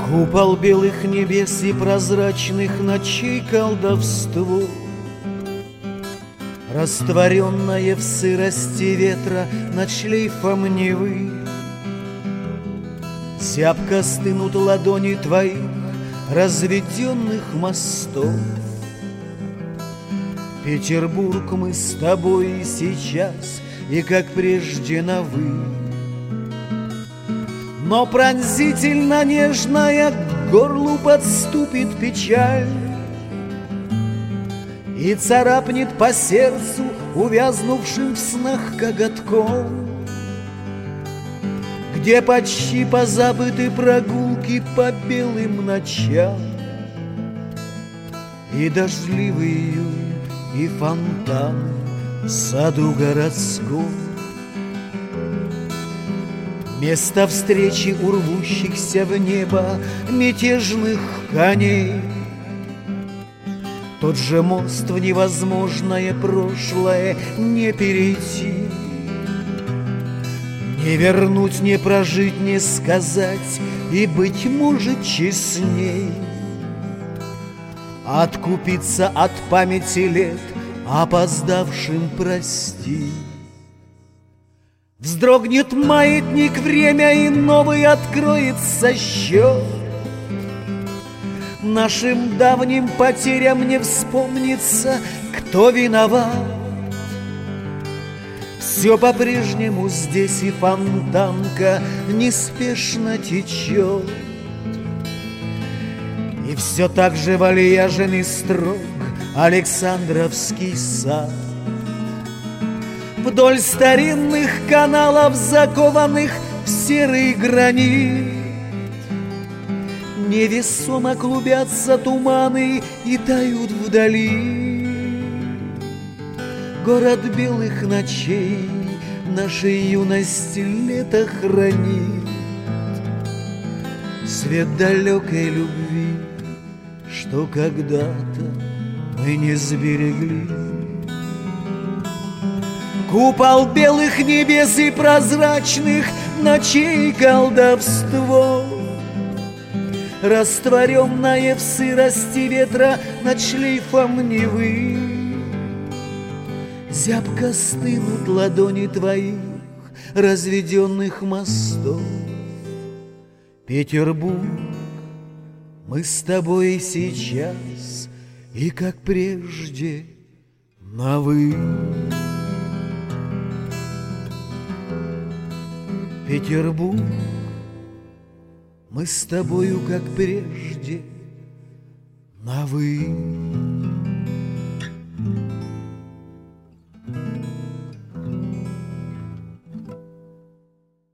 Купол белых небес и прозрачных ночей колдовство, растворенное в сырости ветра над шлейфом Невы. Зябко стынут ладони твоих разведенных мостов. Петербург, мы с тобой и сейчас, и как прежде на «вы». Но пронзительно нежная к горлу подступит печаль и царапнет по сердцу увязнувшим в снах коготком, где почти позабыты прогулки по белым ночам и дождливый июнь, и фонтан в саду городском. Место встречи у рвущихся в небо мятежных коней. Тот же мост в невозможное прошлое не перейти, не вернуть, не прожить, не сказать, и, быть может, честней откупиться от памяти лет, опоздавшим прости. Вздрогнет маятник время, и новый откроется счет. Нашим давним потерям не вспомнится, кто виноват. Все по-прежнему здесь, и фонтанка неспешно течет. И все так же вальяжен и строг Александровский сад. Вдоль старинных каналов, закованных в серый гранит, невесомо клубятся туманы и тают вдали. Город белых ночей нашей юности лето хранит, свет далекой любви, что когда-то мы не сберегли. Купол белых небес и прозрачных ночей колдовство, растворенное в сырости ветра над шлейфом Невы. Зябко стынут ладони твоих разведенных мостов. Петербург, мы с тобой сейчас, и как прежде на «вы». Петербург, мы с тобою, как прежде, на «вы».